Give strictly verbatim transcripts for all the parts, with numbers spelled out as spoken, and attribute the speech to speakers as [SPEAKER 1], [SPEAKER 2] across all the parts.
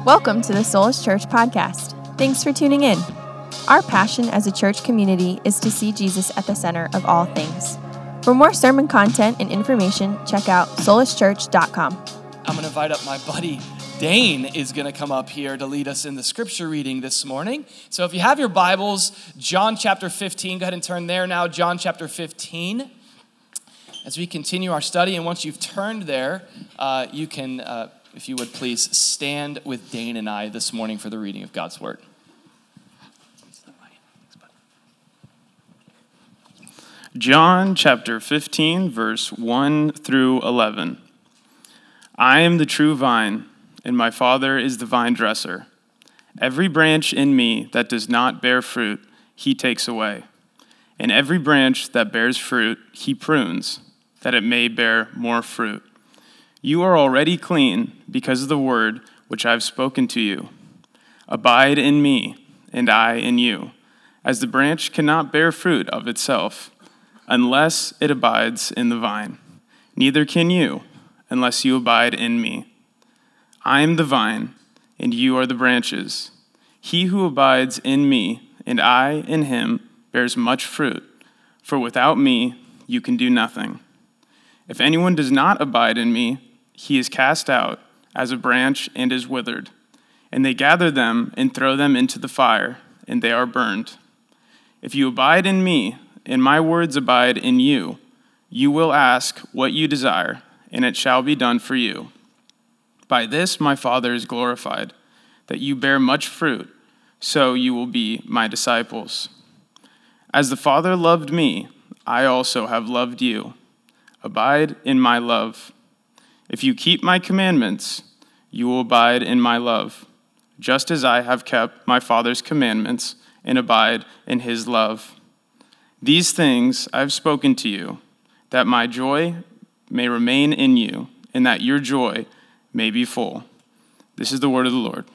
[SPEAKER 1] Welcome to the Soulish Church podcast. Thanks for tuning in. Our passion as a church community is to see Jesus at the center of all things. For more sermon content and information, check out soulish church dot com.
[SPEAKER 2] I'm going to invite up my buddy Dane is going to come up here to lead us in the scripture reading this morning. So if you have your Bibles, John chapter fifteen, go ahead and turn there now, John chapter fifteen. As we continue our study, and once you've turned there, uh, you can, uh, if you would please, stand with Dane and I this morning for the reading of God's Word.
[SPEAKER 3] John chapter fifteen, verse one through eleven. I am the true vine, and my Father is the vine dresser. Every branch in me that does not bear fruit, he takes away. And every branch that bears fruit, he prunes, that it may bear more fruit. You are already clean because of the word which I have spoken to you. Abide in me, and I in you, as the branch cannot bear fruit of itself, unless it abides in the vine. Neither can you, unless you abide in me. I am the vine, and you are the branches. He who abides in me, and I in him, bears much fruit, for without me you can do nothing. If anyone does not abide in me, he is cast out as a branch and is withered, and they gather them and throw them into the fire, and they are burned. If you abide in me, and my words abide in you, you will ask what you desire, and it shall be done for you. By this my Father is glorified, that you bear much fruit, so you will be my disciples. As the Father loved me, I also have loved you. Abide in my love. If you keep my commandments, you will abide in my love, just as I have kept my Father's commandments and abide in his love. These things I have spoken to you, that my joy may remain in you, and that your joy may be full. This is the word of the Lord.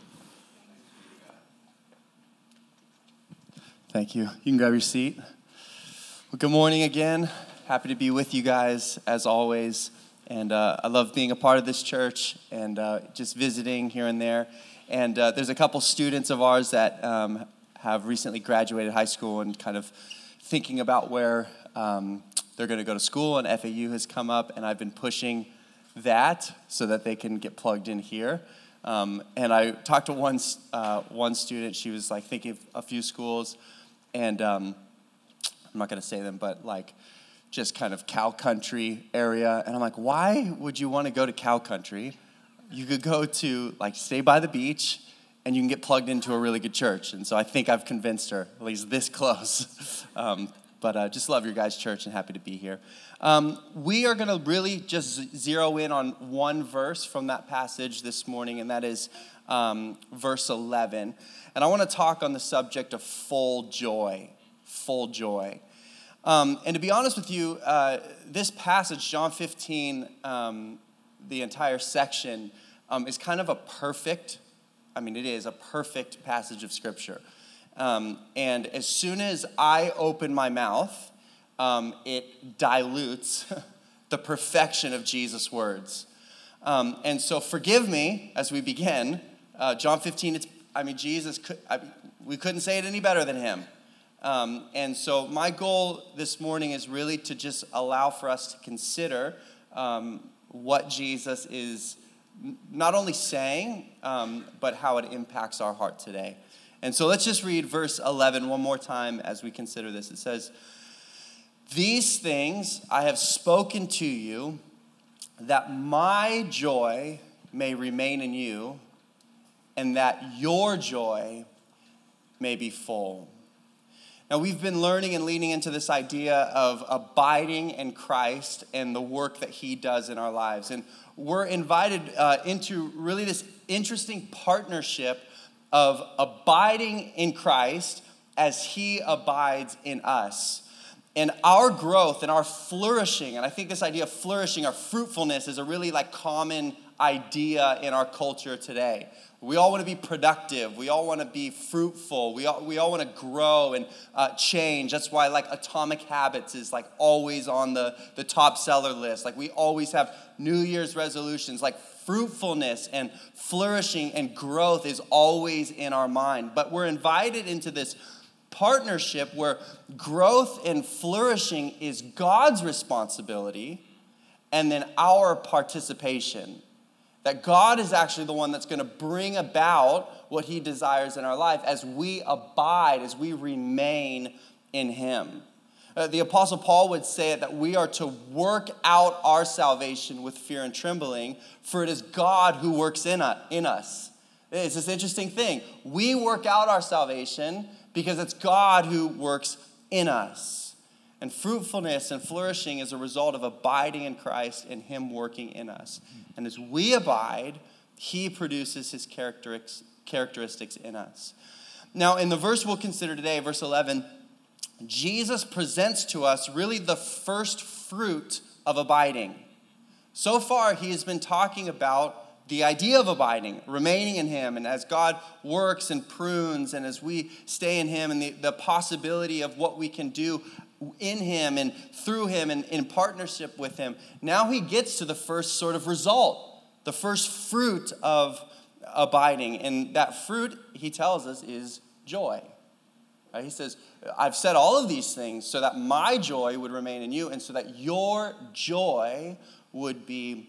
[SPEAKER 4] Thank you. You can grab your seat. Well, good morning again. Happy to be with you guys, as always. And uh, I love being a part of this church and uh, just visiting here and there. And uh, there's a couple students of ours that um, have recently graduated high school and kind of thinking about where um, they're going to go to school. And F A U has come up, and I've been pushing that so that they can get plugged in here. Um, and I talked to one uh, one student. She was like thinking of a few schools, and um, I'm not going to say them, but like just kind of cow country area. And I'm like, why would you want to go to cow country? You could go to like stay by the beach, and you can get plugged into a really good church. And so I think I've convinced her, at least this close. um, but uh, just love your guys' church and happy to be here. Um, we are going to really just zero in on one verse from that passage this morning, and that is um, verse eleven. And I want to talk on the subject of full joy, full joy. Um, and to be honest with you, uh, this passage, John fifteen, um, the entire section, um, is kind of a perfect, I mean, it is a perfect passage of Scripture. Um, and as soon as I open my mouth, um, it dilutes the perfection of Jesus' words. Um, and so forgive me as we begin. Uh, John fifteen, it's, I mean, Jesus, could, I, we couldn't say it any better than him. Um, and so my goal this morning is really to just allow for us to consider um, what Jesus is not only saying, um, but how it impacts our heart today. And so let's just read verse eleven one more time as we consider this. It says, "These things I have spoken to you, that my joy may remain in you, and that your joy may be full." Now, we've been learning and leaning into this idea of abiding in Christ and the work that he does in our lives. And we're invited uh, into really this interesting partnership of abiding in Christ as he abides in us. And our growth and our flourishing, and I think this idea of flourishing, our fruitfulness, is a really like common idea in our culture today. We all want to be productive. We all want to be fruitful. We all, we all want to grow and uh, change. That's why like Atomic Habits is like always on the, the top seller list. Like we always have New Year's resolutions, like fruitfulness and flourishing and growth is always in our mind. But we're invited into this partnership where growth and flourishing is God's responsibility and then our participation. That God is actually the one that's going to bring about what he desires in our life as we abide, as we remain in him. Uh, the Apostle Paul would say it that we are to work out our salvation with fear and trembling, for it is God who works in, uh, in us. It's this interesting thing. We work out our salvation because it's God who works in us. And fruitfulness and flourishing is a result of abiding in Christ and him working in us. And as we abide, he produces his characteristics in us. Now, in the verse we'll consider today, verse eleven, Jesus presents to us really the first fruit of abiding. So far, he has been talking about the idea of abiding, remaining in him, and as God works and prunes, and as we stay in him, and the, the possibility of what we can do in him and through him and in partnership with him. Now he gets to the first sort of result, the first fruit of abiding. And that fruit, he tells us, is joy. Right? He says, I've said all of these things so that my joy would remain in you and so that your joy would be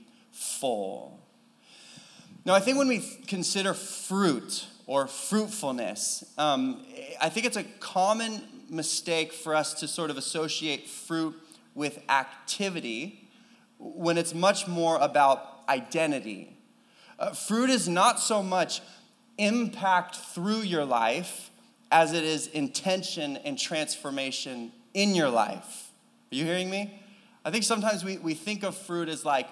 [SPEAKER 4] full. Now, I think when we consider fruit or fruitfulness, um, I think it's a common mistake for us to sort of associate fruit with activity when it's much more about identity. Uh, fruit is not so much impact through your life as it is intention and transformation in your life. Are you hearing me? I think sometimes we, we think of fruit as like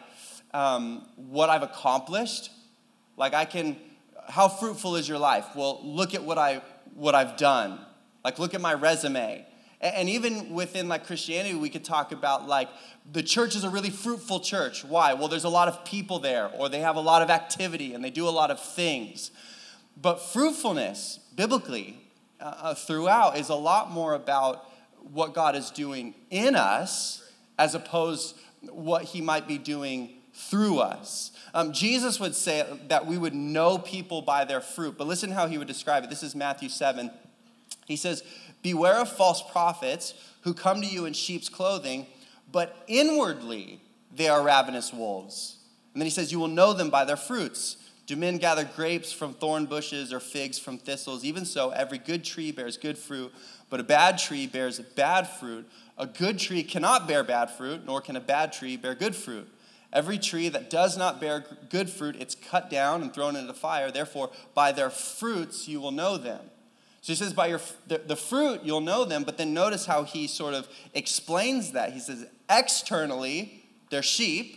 [SPEAKER 4] um, what I've accomplished. Like I can, how fruitful is your life? Well, look at what, I, what I've done. Like look at my resume. And, and even within like Christianity, we could talk about like the church is a really fruitful church. Why? Well, there's a lot of people there, or they have a lot of activity and they do a lot of things. But fruitfulness, biblically, Uh, throughout is a lot more about what God is doing in us as opposed what he might be doing through us. Um, Jesus would say that we would know people by their fruit, but listen how he would describe it. This is Matthew seven. He says, beware of false prophets who come to you in sheep's clothing, but inwardly they are ravenous wolves. And then he says, you will know them by their fruits. Do men gather grapes from thorn bushes or figs from thistles? Even so, every good tree bears good fruit, but a bad tree bears bad fruit. A good tree cannot bear bad fruit, nor can a bad tree bear good fruit. Every tree that does not bear good fruit, it's cut down and thrown into the fire. Therefore, by their fruits you will know them. So he says, by your the, the fruit you'll know them, but then notice how he sort of explains that. He says, externally, they're sheep.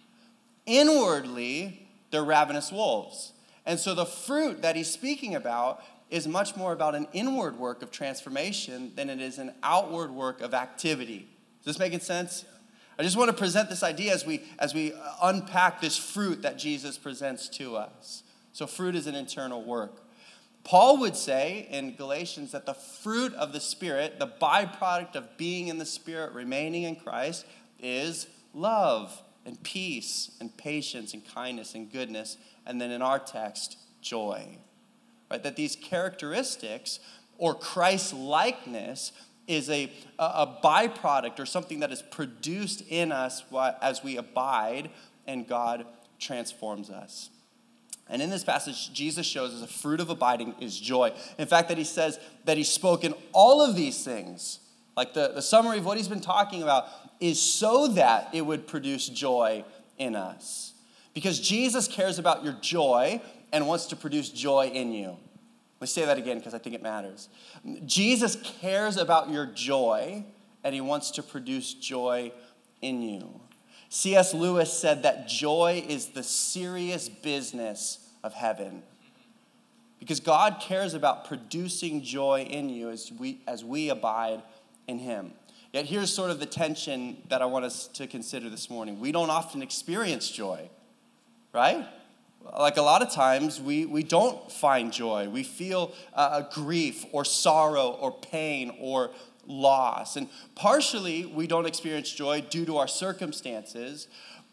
[SPEAKER 4] Inwardly, they're ravenous wolves. And so the fruit that he's speaking about is much more about an inward work of transformation than it is an outward work of activity. Is this making sense? I just want to present this idea as we as we unpack this fruit that Jesus presents to us. So fruit is an internal work. Paul would say in Galatians that the fruit of the Spirit, the byproduct of being in the Spirit, remaining in Christ, is love and peace and patience and kindness and goodness, and then in our text, joy. Right? That these characteristics or Christ-likeness is a, a byproduct or something that is produced in us as we abide and God transforms us. And in this passage, Jesus shows us a fruit of abiding is joy. In fact, that he says that he's spoken all of these things, like the, the summary of what he's been talking about, is so that it would produce joy in us. Because Jesus cares about your joy and wants to produce joy in you. Let's say that again because I think it matters. Jesus cares about your joy and he wants to produce joy in you. C S Lewis said that joy is the serious business of heaven. Because God cares about producing joy in you as we, as we abide in him. Yet here's sort of the tension that I want us to consider this morning. We don't often experience joy, right? Like a lot of times, we, we don't find joy. We feel uh, grief or sorrow or pain or loss. And partially, we don't experience joy due to our circumstances,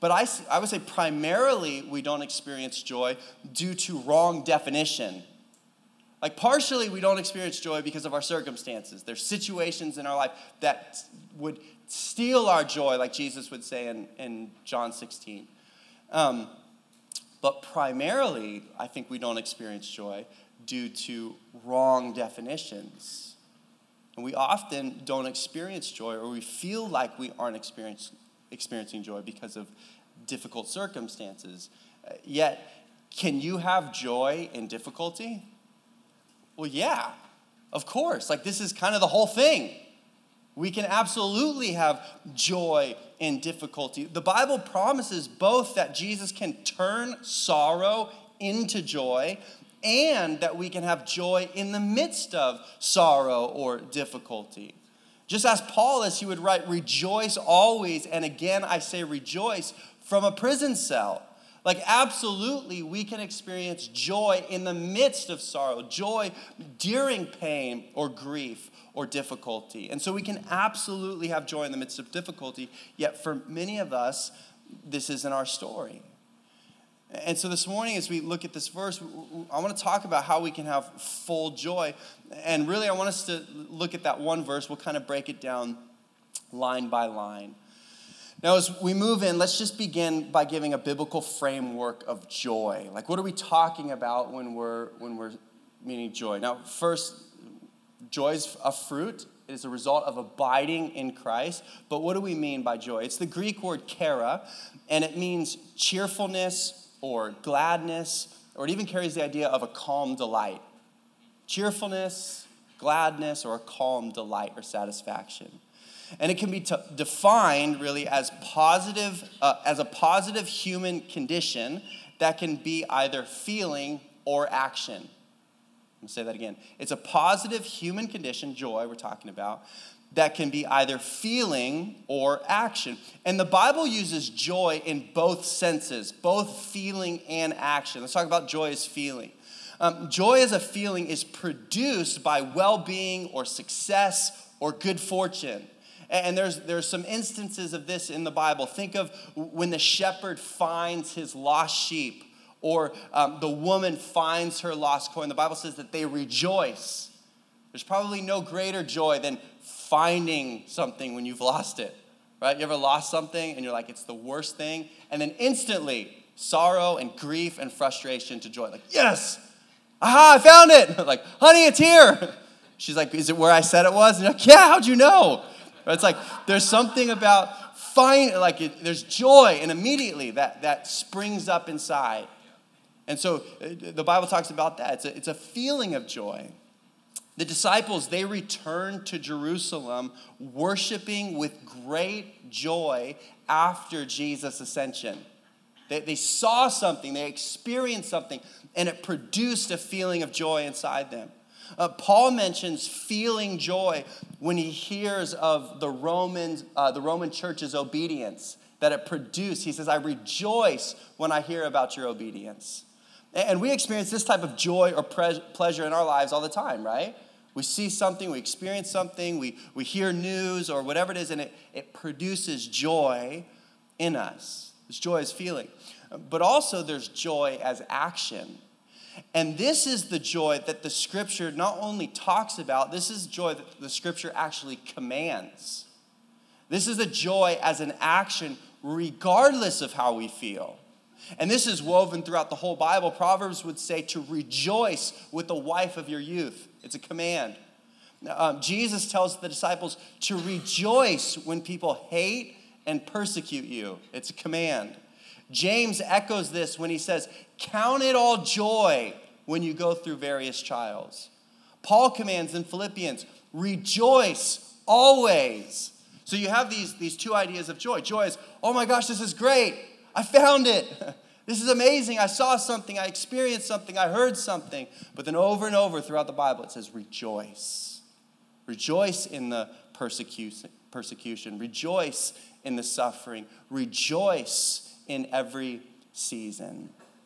[SPEAKER 4] But I, I would say primarily we don't experience joy due to wrong definition. Like partially we don't experience joy because of our circumstances. There's situations in our life that would steal our joy, like Jesus would say in, in John sixteen. Um, but primarily, I think we don't experience joy due to wrong definitions. And we often don't experience joy, or we feel like we aren't experience, experiencing joy because of difficult circumstances. Uh, yet, can you have joy in difficulty? Well, yeah, of course. Like, this is kind of the whole thing. We can absolutely have joy in difficulty. The Bible promises both that Jesus can turn sorrow into joy and that we can have joy in the midst of sorrow or difficulty. Just as Paul, as he would write, rejoice always, and again I say rejoice, from a prison cell. Like, absolutely, we can experience joy in the midst of sorrow, joy during pain or grief or difficulty. And so we can absolutely have joy in the midst of difficulty, yet for many of us, this isn't our story. And so this morning, as we look at this verse, I want to talk about how we can have full joy. And really, I want us to look at that one verse. We'll kind of break it down line by line. Now, as we move in, let's just begin by giving a biblical framework of joy. Like, what are we talking about when we're when we're meaning joy? Now, first, joy is a fruit. It is a result of abiding in Christ. But what do we mean by joy? It's the Greek word chara, and it means cheerfulness or gladness, or it even carries the idea of a calm delight. Cheerfulness, gladness, or a calm delight or satisfaction. And it can be t- defined really as positive, uh, as a positive human condition that can be either feeling or action. I'm going to say that again. It's a positive human condition, joy we're talking about, that can be either feeling or action. And the Bible uses joy in both senses, both feeling and action. Let's talk about joy as feeling. Um, joy as a feeling is produced by well-being or success or good fortune. And there's there's some instances of this in the Bible. Think of when the shepherd finds his lost sheep, or um, the woman finds her lost coin. The Bible says that they rejoice. There's probably no greater joy than finding something when you've lost it, right? You ever lost something and you're like, it's the worst thing? And then instantly, sorrow and grief and frustration to joy. Like, yes, aha, I found it. Like, honey, it's here. She's like, is it where I said it was? And you're like, yeah, how'd you know? It's like there's something about fine, like it, there's joy, and immediately that, that springs up inside. And so the Bible talks about that. It's a, it's a feeling of joy. The disciples, they returned to Jerusalem worshiping with great joy after Jesus' ascension. They, they saw something, they experienced something, and it produced a feeling of joy inside them. Uh, Paul mentions feeling joy when he hears of the Roman, uh, the Roman church's obedience that it produced. He says, I rejoice when I hear about your obedience. And we experience this type of joy or pre- pleasure in our lives all the time, right? We see something, we experience something, we, we hear news or whatever it is, and it, it produces joy in us. This joy is feeling. But also there's joy as action. And this is the joy that the Scripture not only talks about, this is joy that the Scripture actually commands. This is a joy as an action regardless of how we feel. And this is woven throughout the whole Bible. Proverbs would say to rejoice with the wife of your youth. It's a command. Um, Jesus tells the disciples to rejoice when people hate and persecute you. It's a command. James echoes this when he says, count it all joy when you go through various trials. Paul commands in Philippians, rejoice always. So you have these, these two ideas of joy. Joy is, oh my gosh, this is great. I found it. This is amazing. I saw something. I experienced something. I heard something. But then over and over throughout the Bible, it says rejoice. Rejoice in the persecution. persecution. Rejoice in the suffering. Rejoice in every season.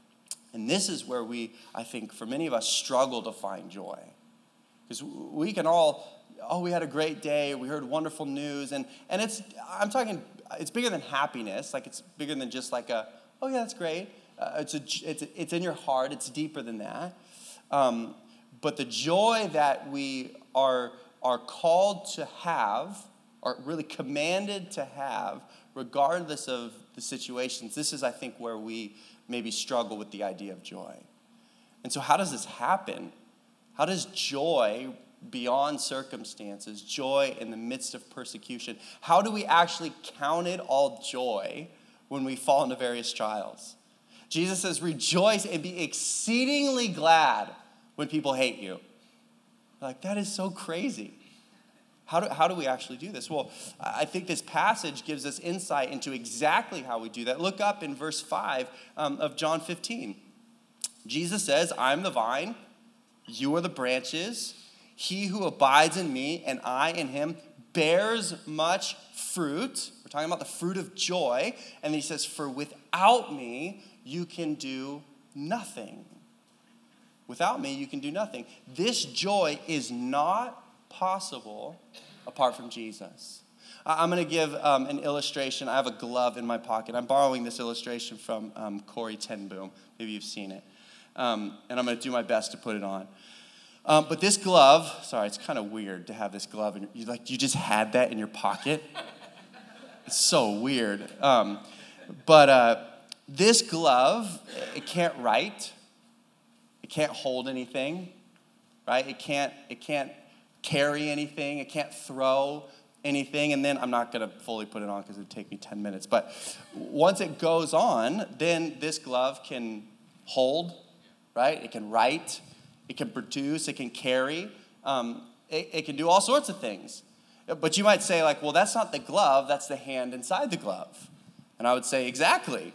[SPEAKER 4] And this is where we, I think, for many of us, struggle to find joy. Because we can all oh, we had a great day, we heard wonderful news, and, and it's, I'm talking, it's bigger than happiness, like it's bigger than just like a, oh yeah, that's great. Uh, it's, a, it's, a, it's in your heart, it's deeper than that. Um, but the joy that we are, are called to have, are really commanded to have, regardless of the situations, this is, I think, where we maybe struggle with the idea of joy. And so how does this happen? How does joy beyond circumstances, joy in the midst of persecution, how do we actually count it all joy when we fall into various trials? Jesus says, rejoice and be exceedingly glad when people hate you. Like, that is so crazy. How do, how do we actually do this? Well, I think this passage gives us insight into exactly how we do that. Look up in verse five um, of John fifteen. Jesus says, I'm the vine, you are the branches. He who abides in me and I in him bears much fruit. We're talking about the fruit of joy. And he says, for without me, you can do nothing. Without me, you can do nothing. This joy is not possible apart from Jesus. I'm going to give um, an illustration. I have a glove in my pocket. I'm borrowing this illustration from um, Corey ten Boom. Maybe you've seen it. Um, and I'm going to do my best to put it on. Um, but this glove, sorry, it's kind of weird to have this glove. And you like you just had that in your pocket. It's so weird. Um, but uh, this glove, it can't write. It can't hold anything, right? It can't. It can't carry anything. It can't throw anything. And then I'm not going to fully put it on because it would take me ten minutes. But once it goes on, then this glove can hold, right? It can write. It can produce, it can carry, um, it, it can do all sorts of things. But you might say, like, well, that's not the glove, that's the hand inside the glove. And I would say, exactly.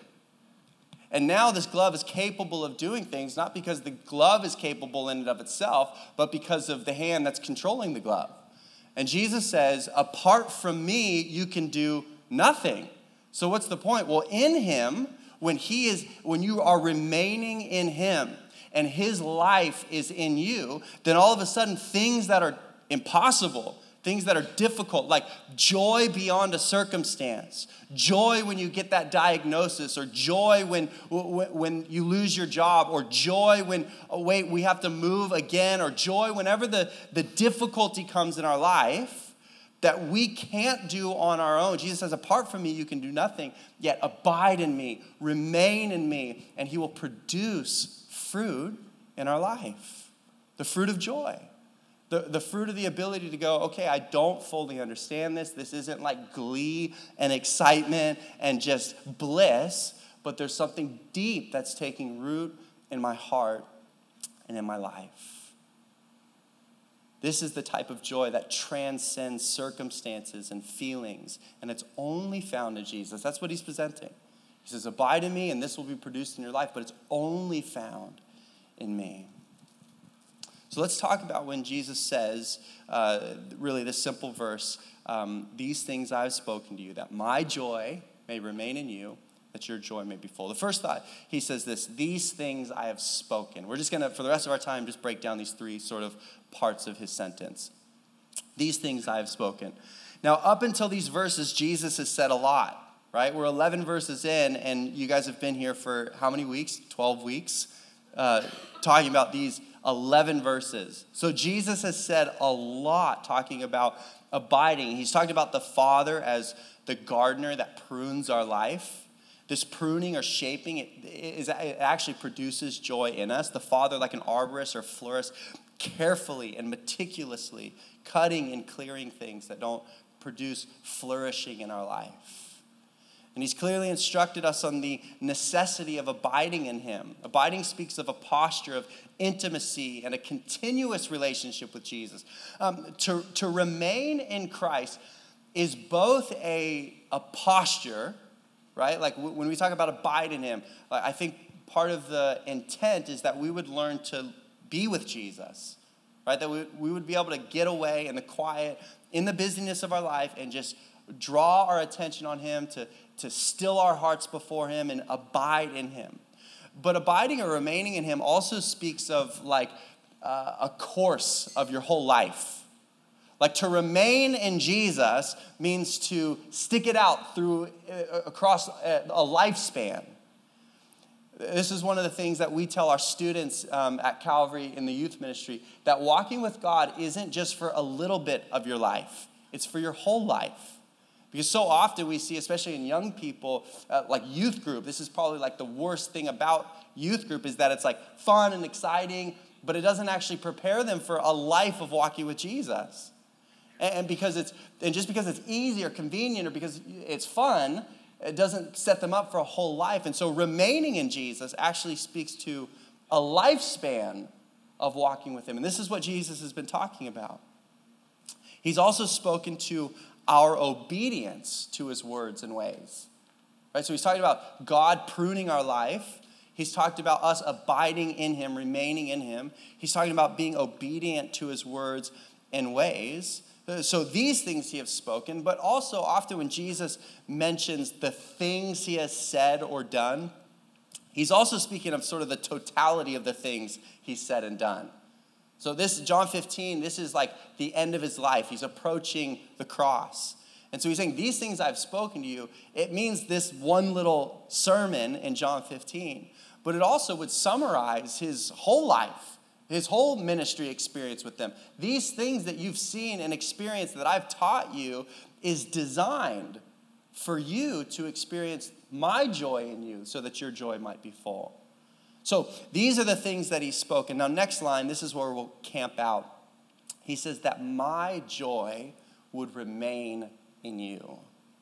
[SPEAKER 4] And now this glove is capable of doing things, not because the glove is capable in and of itself, but because of the hand that's controlling the glove. And Jesus says, apart from me, you can do nothing. So what's the point? Well, in him, when he is, when you are remaining in him, and his life is in you, then all of a sudden things that are impossible, things that are difficult, like joy beyond a circumstance, joy when you get that diagnosis, or joy when, when you lose your job, or joy when, oh wait, we have to move again, or joy whenever the, the difficulty comes in our life that we can't do on our own. Jesus says, apart from me, you can do nothing, yet abide in me, remain in me, and he will produce fruit in our life, the fruit of joy, the, the fruit of the ability to go, okay, I don't fully understand this. This isn't like glee and excitement and just bliss, but there's something deep that's taking root in my heart and in my life. This is the type of joy that transcends circumstances and feelings, and it's only found in Jesus. That's what he's presenting. He says, abide in me, and this will be produced in your life, but it's only found in me. So let's talk about when Jesus says, uh, really this simple verse, um, these things I've spoken to you, that my joy may remain in you, that your joy may be full. The first thought, he says this, these things I have spoken. We're just going to, for the rest of our time, just break down these three sort of parts of his sentence. These things I have spoken. Now, up until these verses, Jesus has said a lot. Right? We're eleven verses in, and you guys have been here for how many weeks? twelve weeks, uh, talking about these eleven verses. So Jesus has said a lot talking about abiding. He's talked about the Father as the gardener that prunes our life. This pruning or shaping, it, is, it actually produces joy in us. The Father, like an arborist or florist, carefully and meticulously cutting and clearing things that don't produce flourishing in our life. And he's clearly instructed us on the necessity of abiding in him. Abiding speaks of a posture of intimacy and a continuous relationship with Jesus. Um, to, to remain in Christ is both a, a posture, right? Like w- when we talk about abide in him, I think part of the intent is that we would learn to be with Jesus, right? That we, we would be able to get away in the quiet, in the busyness of our life, and just draw our attention on him, to, to still our hearts before him and abide in him. But abiding or remaining in him also speaks of like uh, a course of your whole life. Like to remain in Jesus means to stick it out through uh, across a, a lifespan. This is one of the things that we tell our students um, at Calvary in the youth ministry, that walking with God isn't just for a little bit of your life. It's for your whole life. Because so often we see, especially in young people, uh, like youth group, this is probably like the worst thing about youth group is that it's like fun and exciting, but it doesn't actually prepare them for a life of walking with Jesus. And, and because it's and just because it's easy or convenient or because it's fun, it doesn't set them up for a whole life. And so remaining in Jesus actually speaks to a lifespan of walking with him. And this is what Jesus has been talking about. He's also spoken to our obedience to his words and ways. Right? So he's talking about God pruning our life. He's talked about us abiding in him, remaining in him. He's talking about being obedient to his words and ways. So these things he has spoken, but also often when Jesus mentions the things he has said or done, he's also speaking of sort of the totality of the things he's said and done. So this, John fifteen, this is like the end of his life. He's approaching the cross. And so he's saying, these things I've spoken to you, it means this one little sermon in John fifteen, but it also would summarize his whole life, his whole ministry experience with them. These things that you've seen and experienced that I've taught you is designed for you to experience my joy in you so that your joy might be full. So these are the things that he's spoken. Now, next line, this is where we'll camp out. He says that my joy would remain in you.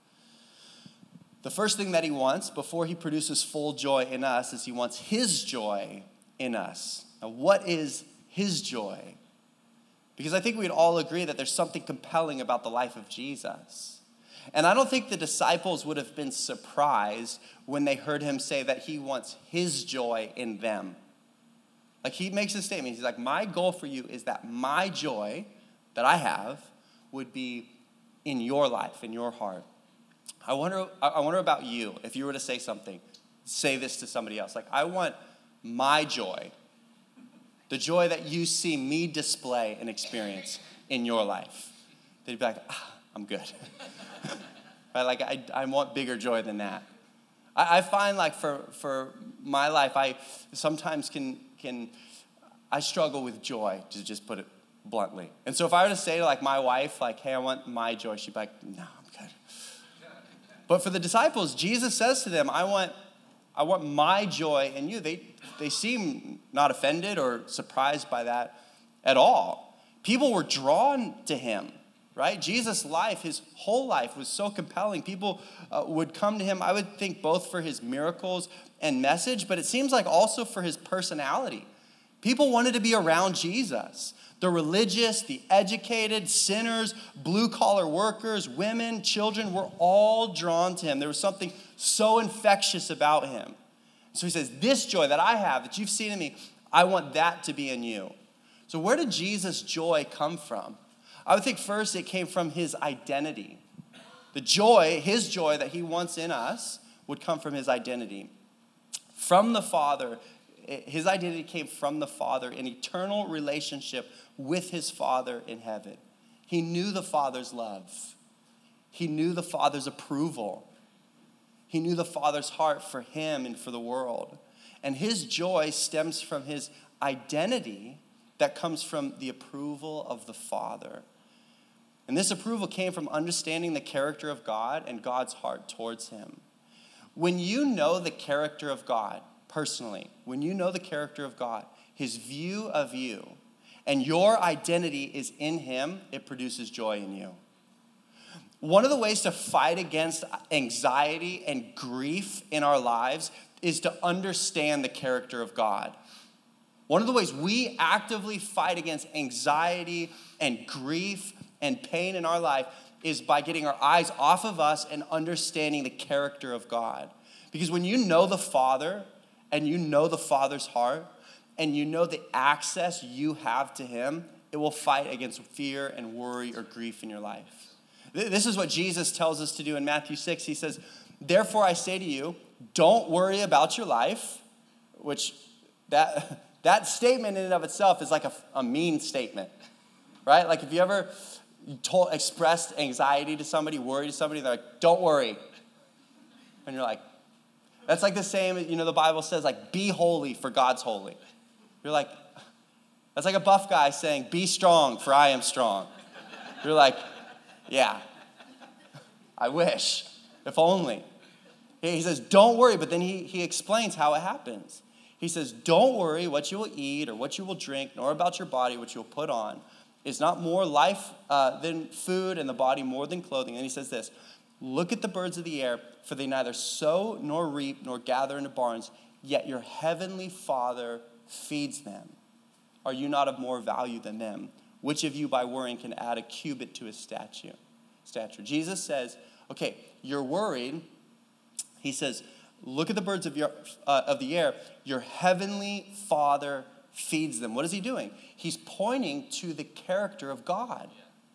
[SPEAKER 4] The first thing that he wants before he produces full joy in us is he wants his joy in us. Now, what is his joy? Because I think we'd all agree that there's something compelling about the life of Jesus. And I don't think the disciples would have been surprised when they heard him say that he wants his joy in them. Like he makes a statement. He's like, my goal for you is that my joy that I have would be in your life, in your heart. I wonder, I wonder about you. If you were to say something, say this to somebody else. Like, I want my joy, the joy that you see me display and experience in your life. They'd be like, ah, I'm good. Right? Like, I, I want bigger joy than that. I, I find like for, for my life, I sometimes can, can, I struggle with joy, to just put it bluntly. And so if I were to say to like my wife, like, hey, I want my joy, she'd be like, no, I'm good. But for the disciples, Jesus says to them, I want, I want my joy in you. They, they seem not offended or surprised by that at all. People were drawn to him, right? Jesus' life, his whole life was so compelling. People uh, would come to him, I would think both for his miracles and message, but it seems like also for his personality. People wanted to be around Jesus. The religious, the educated, sinners, blue-collar workers, women, children were all drawn to him. There was something so infectious about him. So he says, this joy that I have, that you've seen in me, I want that to be in you. So where did Jesus' joy come from? I would think first it came from his identity. The joy, his joy that he wants in us would come from his identity. From the Father, his identity came from the Father, an eternal relationship with his Father in heaven. He knew the Father's love. He knew the Father's approval. He knew the Father's heart for him and for the world. And his joy stems from his identity that comes from the approval of the Father. And this approval came from understanding the character of God and God's heart towards him. When you know the character of God, personally, when you know the character of God, his view of you, and your identity is in him, it produces joy in you. One of the ways to fight against anxiety and grief in our lives is to understand the character of God. One of the ways we actively fight against anxiety and grief and pain in our life is by getting our eyes off of us and understanding the character of God. Because when you know the Father, and you know the Father's heart, and you know the access you have to him, it will fight against fear and worry or grief in your life. This is what Jesus tells us to do in Matthew six. He says, therefore I say to you, don't worry about your life, which that, that statement in and of itself is like a, a mean statement, right? Like if you ever, told, expressed anxiety to somebody, worry to somebody, they're like, don't worry. And you're like, that's like the same, you know, the Bible says, like, be holy for God's holy. You're like, that's like a buff guy saying, be strong for I am strong. You're like, yeah, I wish, if only. He says, don't worry, but then he, he explains how it happens. He says, don't worry what you will eat or what you will drink, nor about your body, what you will put on. Is not more life uh, than food, and the body more than clothing. And he says this, look at the birds of the air, for they neither sow nor reap nor gather into barns, yet your heavenly Father feeds them. Are you not of more value than them? Which of you by worrying can add a cubit to his statue? stature? Jesus says, okay, you're worried. He says, look at the birds of, your, uh, of the air. Your heavenly Father feeds them. What is he doing? He's pointing to the character of God.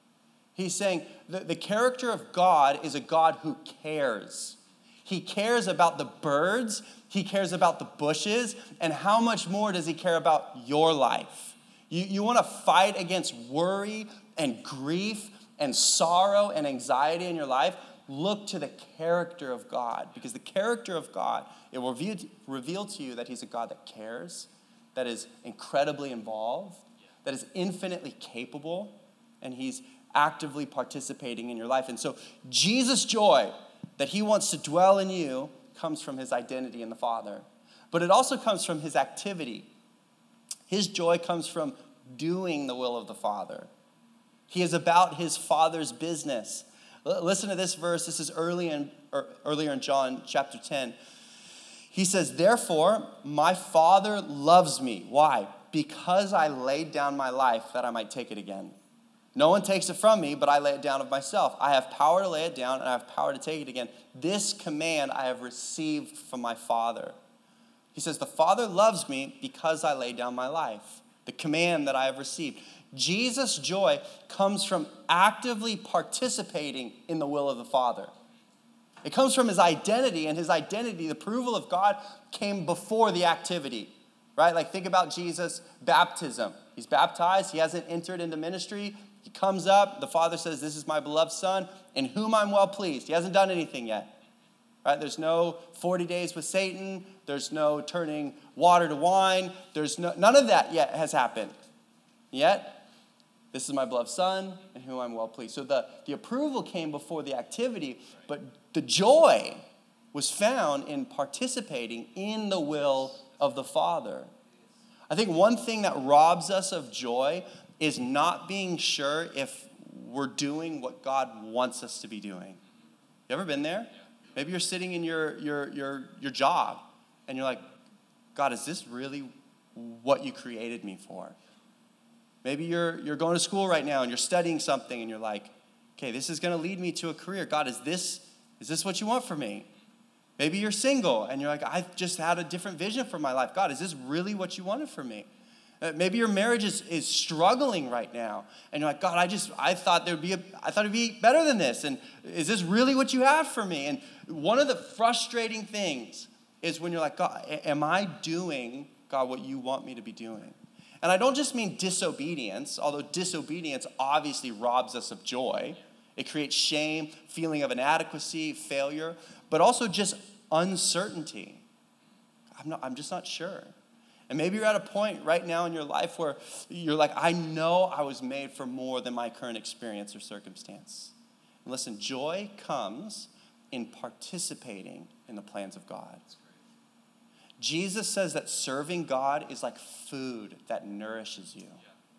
[SPEAKER 4] He's saying the, the character of God is a God who cares. He cares about the birds. He cares about the bushes. And how much more does he care about your life? You, you want to fight against worry and grief and sorrow and anxiety in your life? Look to the character of God. Because the character of God, it will reveal, reveal to you that he's a God that cares, that is incredibly involved, that is infinitely capable, and he's actively participating in your life. And so Jesus' joy that he wants to dwell in you comes from his identity in the Father. But it also comes from his activity. His joy comes from doing the will of the Father. He is about his Father's business. L- listen to this verse. This is early in, er, earlier in John chapter ten. He says, therefore, my Father loves me. Why? Because I laid down my life that I might take it again. No one takes it from me, but I lay it down of myself. I have power to lay it down, and I have power to take it again. This command I have received from my Father. He says, the Father loves me because I lay down my life. The command that I have received. Jesus' joy comes from actively participating in the will of the Father. It comes from his identity, and his identity, the approval of God, came before the activity. Right? Like, think about Jesus' baptism. He's baptized. He hasn't entered into ministry. He comes up. The Father says, this is my beloved Son, in whom I'm well pleased. He hasn't done anything yet. Right? There's no forty days with Satan. There's no turning water to wine. There's no, none of that yet has happened. Yet, this is my beloved Son, in whom I'm well pleased. So the, the approval came before the activity, but the joy was found in participating in the will of the Father. I think one thing that robs us of joy is not being sure if we're doing what God wants us to be doing. You ever been there? Maybe you're sitting in your your your your job and you're like, God, is this really what you created me for? Maybe you're you're going to school right now and you're studying something and you're like, okay, this is going to lead me to a career. God, is this is this what you want for me? Maybe you're single and you're like, I've just had a different vision for my life. God, is this really what you wanted for me? Uh, maybe your marriage is, is struggling right now. And you're like, God, I just, I thought there would be, a, I thought it'd be better than this. And is this really what you have for me? And one of the frustrating things is when you're like, God, am I doing, God, what you want me to be doing? And I don't just mean disobedience, although disobedience obviously robs us of joy. It creates shame, feeling of inadequacy, failure, but also just uncertainty. I'm not, I'm just not sure. And maybe you're at a point right now in your life where you're like, I know I was made for more than my current experience or circumstance. And listen, joy comes in participating in the plans of God. Jesus says that serving God is like food that nourishes you.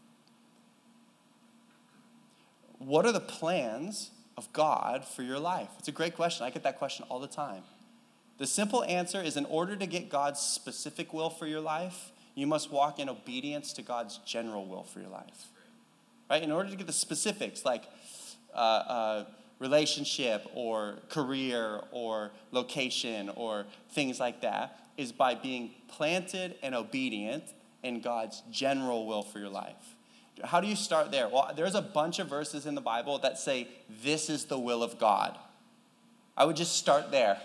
[SPEAKER 4] What are the plans of God for your life? It's a great question. I get that question all the time. The simple answer is, in order to get God's specific will for your life, you must walk in obedience to God's general will for your life. Right? In order to get the specifics, like uh, uh, relationship or career or location or things like that, is by being planted and obedient in God's general will for your life. How do you start there? Well, there's a bunch of verses in the Bible that say, this is the will of God. I would just start there.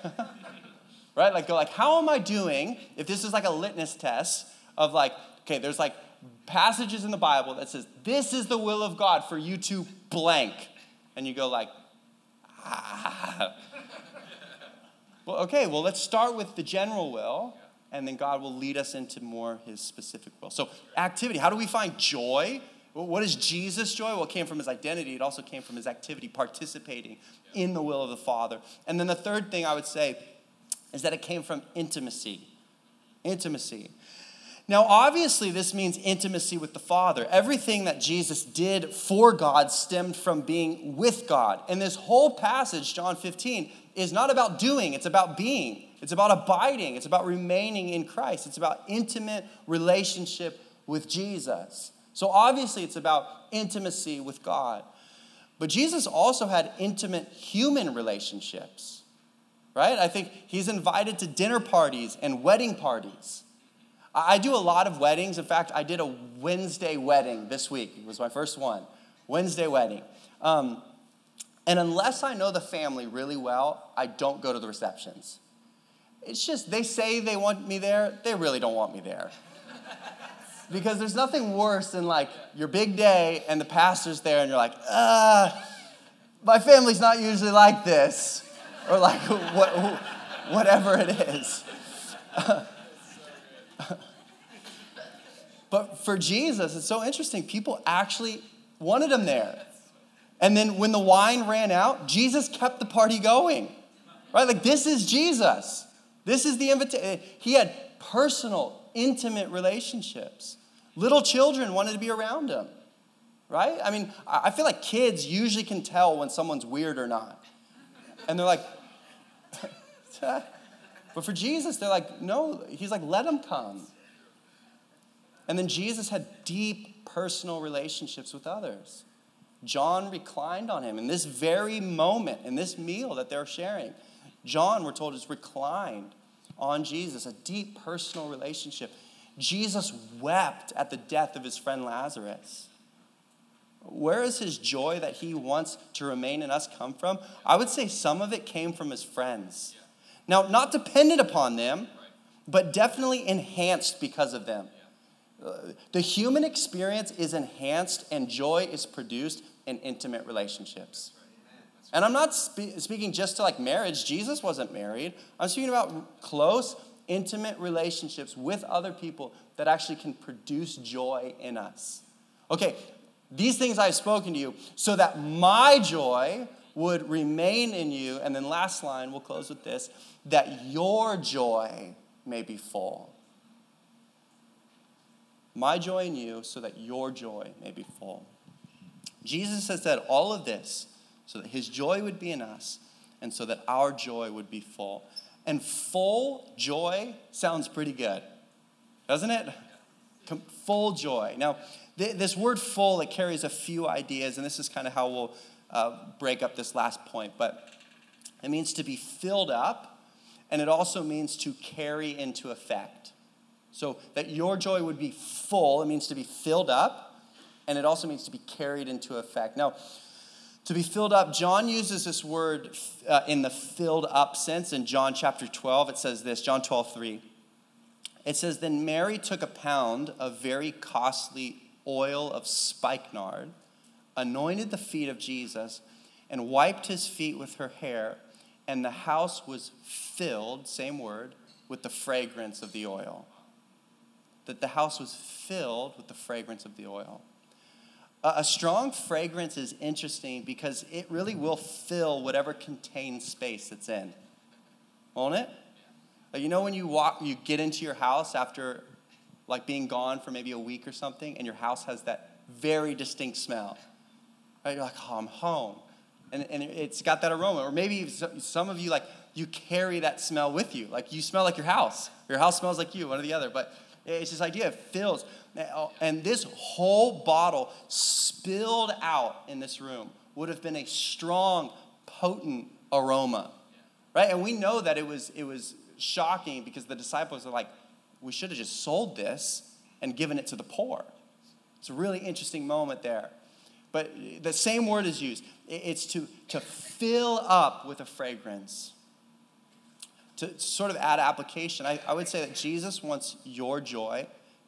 [SPEAKER 4] Right? Like, go like, how am I doing if this is like a litmus test of like, okay, there's like passages in the Bible that says, this is the will of God for you to blank. And you go like, ah. Well, okay, well, let's start with the general will, and then God will lead us into more his specific will. So activity, how do we find joy? Well, what is Jesus' joy? Well, it came from his identity. It also came from his activity, participating in the will of the Father. And then the third thing I would say is that it came from intimacy. Intimacy. Now, obviously, this means intimacy with the Father. Everything that Jesus did for God stemmed from being with God. And this whole passage, John fifteen, is not about doing, it's about being. It's about abiding. It's about remaining in Christ. It's about intimate relationship with Jesus. So obviously, it's about intimacy with God. But Jesus also had intimate human relationships, right? I think he's invited to dinner parties and wedding parties. I do a lot of weddings. In fact, I did a Wednesday wedding this week. It was my first one. Wednesday wedding. Um, and unless I know the family really well, I don't go to the receptions. It's just, they say they want me there. They really don't want me there. Because there's nothing worse than like your big day and the pastor's there and you're like, uh, my family's not usually like this. Or like what, whatever it is. But for Jesus, it's so interesting. People actually wanted him there. And then when the wine ran out, Jesus kept the party going. Right? Like, this is Jesus. This is the invitation. He had personal, intimate relationships. Little children wanted to be around him. Right? I mean, I feel like kids usually can tell when someone's weird or not. And they're like, but for Jesus, they're like, no. He's like, let him come. And then Jesus had deep personal relationships with others. John reclined on him in this very moment, in this meal that they're sharing. John, we're told, is reclined on Jesus, a deep personal relationship. Jesus wept at the death of his friend Lazarus. Where is his joy that he wants to remain in us come from? I would say some of it came from his friends. Now, not dependent upon them, but definitely enhanced because of them. The human experience is enhanced and joy is produced in intimate relationships. And I'm not spe- speaking just to like marriage. Jesus wasn't married. I'm speaking about close, intimate relationships with other people that actually can produce joy in us. Okay, these things I've spoken to you so that my joy would remain in you. And then last line, we'll close with this, that your joy may be full. My joy in you so that your joy may be full. Jesus has said all of this so that his joy would be in us and so that our joy would be full. And full joy sounds pretty good, doesn't it? Full joy. Now, th- this word full, it carries a few ideas, and this is kind of how we'll uh, break up this last point. But it means to be filled up, and it also means to carry into effect. So that your joy would be full, it means to be filled up, and it also means to be carried into effect. Now, to be filled up, John uses this word uh, in the filled up sense. In John chapter twelve, it says this, John twelve three. It says, then Mary took a pound of very costly oil of spikenard, anointed the feet of Jesus, and wiped his feet with her hair, and the house was filled, same word, with the fragrance of the oil. That the house was filled with the fragrance of the oil. A strong fragrance is interesting because it really will fill whatever contained space it's in. Won't it? Like, you know when you walk, you get into your house after like being gone for maybe a week or something, and your house has that very distinct smell. Right? You're like, oh, I'm home. And, and it's got that aroma. Or maybe some of you, like, you carry that smell with you. Like, you smell like your house. Your house smells like you, one or the other. But it's this idea, it fills. And this whole bottle spilled out in this room would have been a strong, potent aroma, right? And we know that it was it was shocking because the disciples are like, we should have just sold this and given it to the poor. It's a really interesting moment there. But the same word is used. It's to, to fill up with a fragrance. To sort of add application, I, I would say that Jesus wants your joy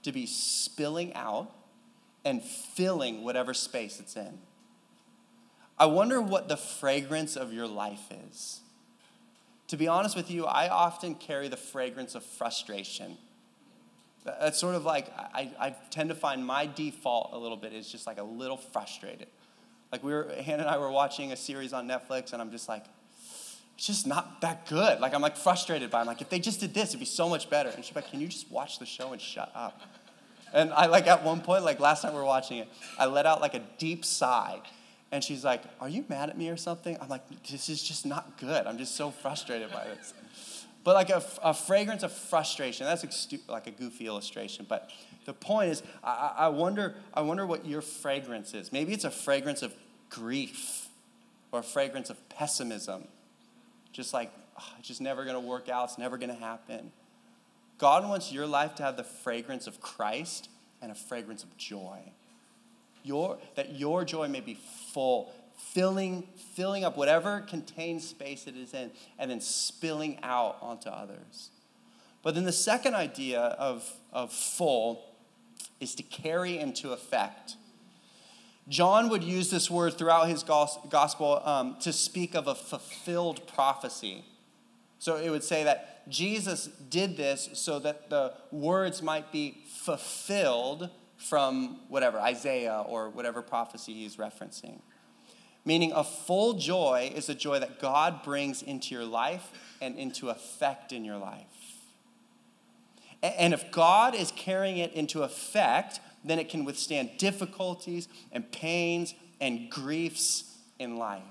[SPEAKER 4] to be spilling out and filling whatever space it's in. I wonder what the fragrance of your life is. To be honest with you, I often carry the fragrance of frustration. That's sort of like, I, I tend to find my default a little bit is just like a little frustrated. Like we were, Hannah and I were watching a series on Netflix, and I'm just like, it's just not that good. Like I'm like frustrated by it. I'm like, if they just did this, it'd be so much better. And she's like, can you just watch the show and shut up? And I like at one point, like last time we were watching it, I let out like a deep sigh. And she's like, are you mad at me or something? I'm like, this is just not good. I'm just so frustrated by this. But like a, a fragrance of frustration. That's a stu- like a goofy illustration. But the point is, I, I wonder I wonder what your fragrance is. Maybe it's a fragrance of grief or a fragrance of pessimism. Just like, oh, it's just never going to work out. It's never going to happen. God wants your life to have the fragrance of Christ and a fragrance of joy. Your, that your joy may be full, filling, filling up whatever contained space it is in, and then spilling out onto others. But then the second idea of, of full is to carry into effect. John would use this word throughout his gospel um, to speak of a fulfilled prophecy. So it would say that Jesus did this so that the words might be fulfilled from whatever, Isaiah or whatever prophecy he's referencing. Meaning a full joy is a joy that God brings into your life and into effect in your life. And if God is carrying it into effect, then it can withstand difficulties and pains and griefs in life.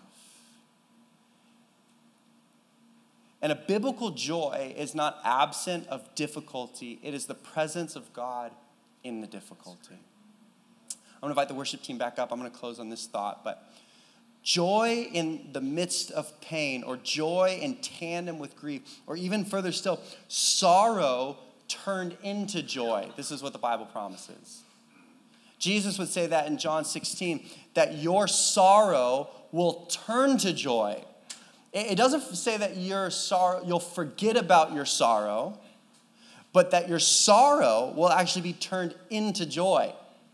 [SPEAKER 4] And a biblical joy is not absent of difficulty. It is the presence of God in the difficulty. I'm going to invite the worship team back up. I'm going to close on this thought. But joy in the midst of pain, or joy in tandem with grief, or even further still, sorrow turned into joy. This is what the Bible promises. Jesus would say that in John sixteen, that your sorrow will turn to joy. It doesn't say that your sorrow, you'll forget about your sorrow, but that your sorrow will actually be turned into joy.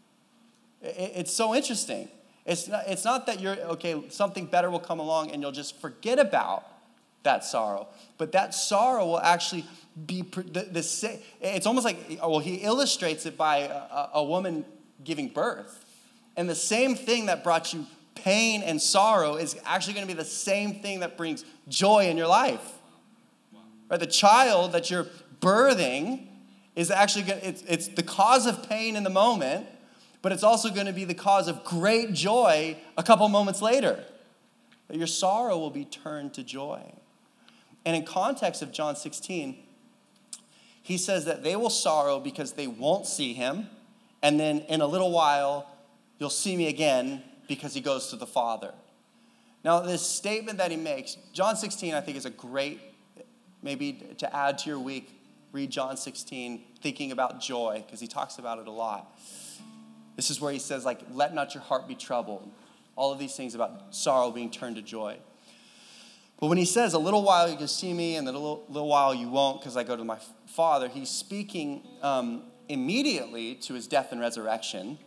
[SPEAKER 4] It's so interesting. It's not, it's not that you're, okay, something better will come along and you'll just forget about that sorrow. But that sorrow will actually be, the, the it's almost like, well, he illustrates it by a, a woman giving birth. And the same thing that brought you pain and sorrow is actually going to be the same thing that brings joy in your life. Right? The child that you're birthing is actually going to, it's, it's the cause of pain in the moment, but it's also going to be the cause of great joy a couple moments later. That your sorrow will be turned to joy. And in context of John sixteen, he says that they will sorrow because they won't see him, and then in a little while, you'll see me again because he goes to the Father. Now, this statement that he makes, John sixteen, I think, is a great, maybe to add to your week, read John sixteen, thinking about joy, because he talks about it a lot. This is where he says, like, let not your heart be troubled. All of these things about sorrow being turned to joy. But when he says, a little while you can see me, and then a little, little while you won't because I go to my Father, he's speaking um, immediately to his death and resurrection.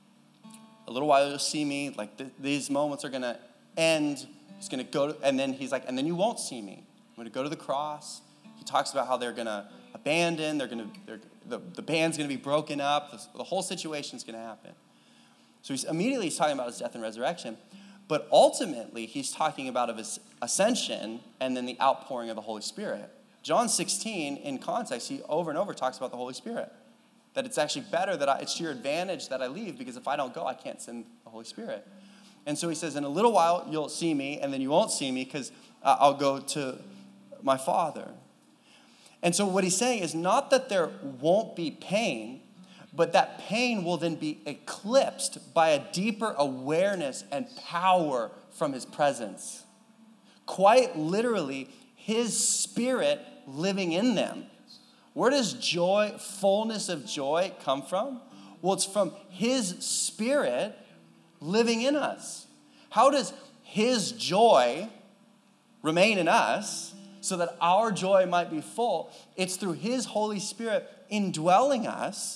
[SPEAKER 4] A little while you'll see me, like th- these moments are going to end. He's going to go, to, and then he's like, and then you won't see me. I'm going to go to the cross. He talks about how they're going to abandon, they're going to, the, the band's going to be broken up, the, the whole situation's going to happen. So he's immediately he's talking about his death and resurrection, but ultimately he's talking about of his ascension and then the outpouring of the Holy Spirit. John sixteen, in context, he over and over talks about the Holy Spirit. That it's actually better that I, it's to your advantage that I leave, because if I don't go, I can't send the Holy Spirit. And so he says, in a little while, you'll see me, and then you won't see me because uh, I'll go to my Father. And so what he's saying is not that there won't be pain, but that pain will then be eclipsed by a deeper awareness and power from his presence. Quite literally, his Spirit living in them. Where does joy, fullness of joy come from? Well, it's from his Spirit living in us. How does his joy remain in us so that our joy might be full? It's through his Holy Spirit indwelling us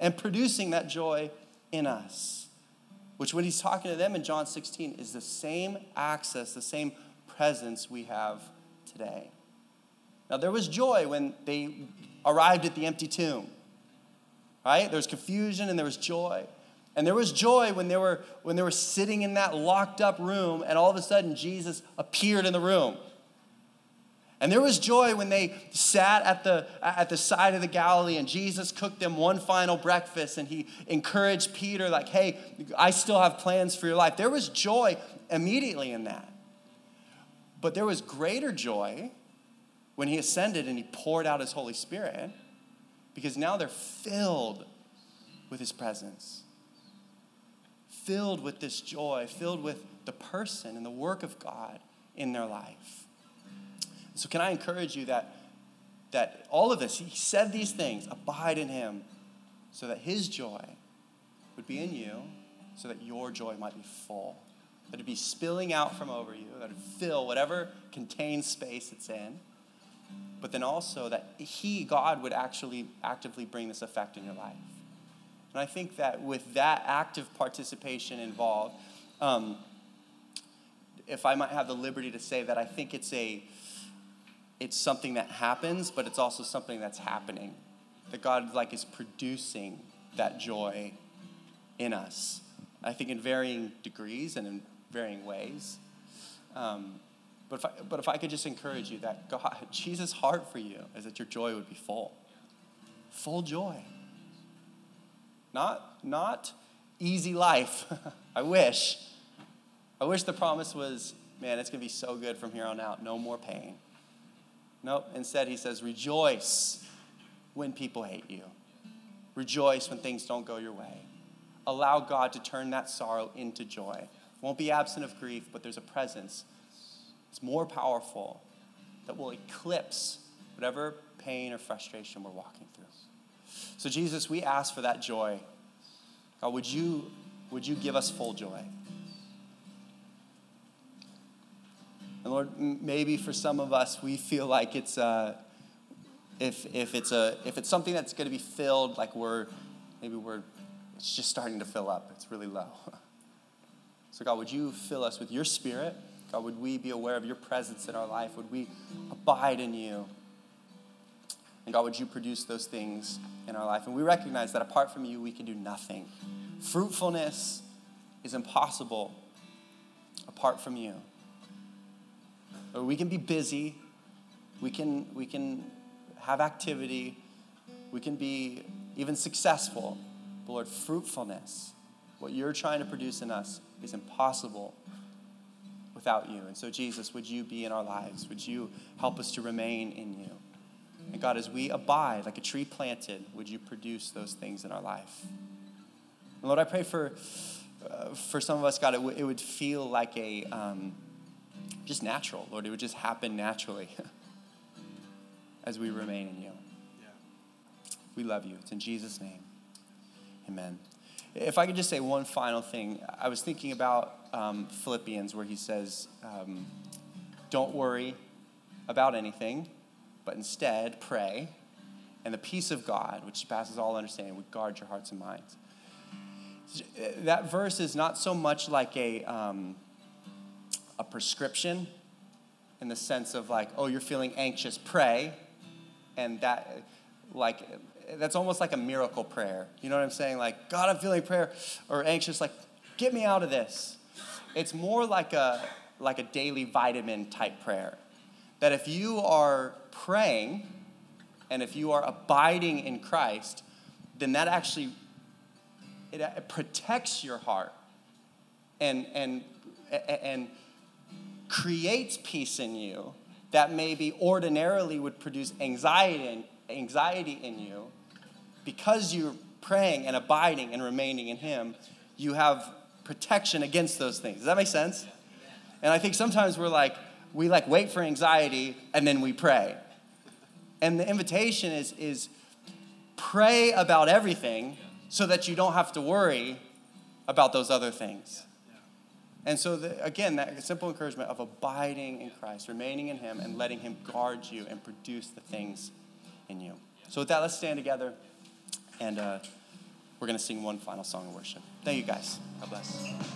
[SPEAKER 4] and producing that joy in us. Which when he's talking to them in John sixteen is the same access, the same presence we have today. Now there was joy when they arrived at the empty tomb, right? There was confusion and there was joy. And there was joy when they were when they were sitting in that locked up room and all of a sudden Jesus appeared in the room. And there was joy when they sat at the, at the side of the Galilee and Jesus cooked them one final breakfast and he encouraged Peter like, hey, I still have plans for your life. There was joy immediately in that. But there was greater joy when he ascended and he poured out his Holy Spirit, because now they're filled with his presence, filled with this joy, filled with the person and the work of God in their life. So can I encourage you that, that all of this, he said these things, abide in him, so that his joy would be in you, so that your joy might be full, that it'd be spilling out from over you, that it'd fill whatever contained space it's in, but then also that he, God, would actually actively bring this effect in your life. And I think that with that active participation involved, um, if I might have the liberty to say that I think it's a it's something that happens, but it's also something that's happening. That God like is producing that joy in us. I think in varying degrees and in varying ways. Um, but if I, but if I could just encourage you that God, Jesus' heart for you is that your joy would be full. Full joy. Not, not easy life. I wish. I wish the promise was, man, it's going to be so good from here on out. No more pain. Nope. Instead, he says, rejoice when people hate you. Rejoice when things don't go your way. Allow God to turn that sorrow into joy. It won't be absent of grief, but there's a presence. It's more powerful that will eclipse whatever pain or frustration we're walking through. So Jesus, we ask for that joy. God, would you, would you give us full joy? And Lord, maybe for some of us, we feel like it's uh, if if it's a if it's something that's going to be filled, like we're maybe we're it's just starting to fill up. It's really low. So God, would you fill us with your Spirit? God, would we be aware of your presence in our life? Would we abide in you? And God, would you produce those things in our life? And we recognize that apart from you, we can do nothing. Fruitfulness is impossible apart from you. Or we can be busy, we can we can have activity, we can be even successful. But Lord, fruitfulness, what you're trying to produce in us, is impossible without you. And so Jesus, would you be in our lives? Would you help us to remain in you? And God, as we abide like a tree planted, would you produce those things in our life? And Lord, I pray for uh, for some of us, God, it, w- it would feel like a um, just natural, Lord. It would just happen naturally as we remain in you. Yeah. We love you. It's in Jesus' name. Amen. If I could just say one final thing. I was thinking about um, Philippians where he says, um, don't worry about anything, but instead pray, and the peace of God, which passes all understanding, would guard your hearts and minds. That verse is not so much like a... Um, a prescription in the sense of like, oh, you're feeling anxious, pray. And that, like, that's almost like a miracle prayer. You know what I'm saying? Like, God, I'm feeling prayer or anxious, like, get me out of this. It's more like a, like a daily vitamin type prayer. That if you are praying and if you are abiding in Christ, then that actually, it, it protects your heart and, and, and, creates peace in you that maybe ordinarily would produce anxiety in, anxiety in you. Because you're praying and abiding and remaining in him, you have protection against those things. Does that make sense? And I think sometimes we're like, we like wait for anxiety and then we pray. And the invitation is, is pray about everything so that you don't have to worry about those other things. And so, the, again, that simple encouragement of abiding in Christ, remaining in him, and letting him guard you and produce the things in you. So with that, let's stand together, and uh, we're going to sing one final song of worship. Thank you, guys. God bless.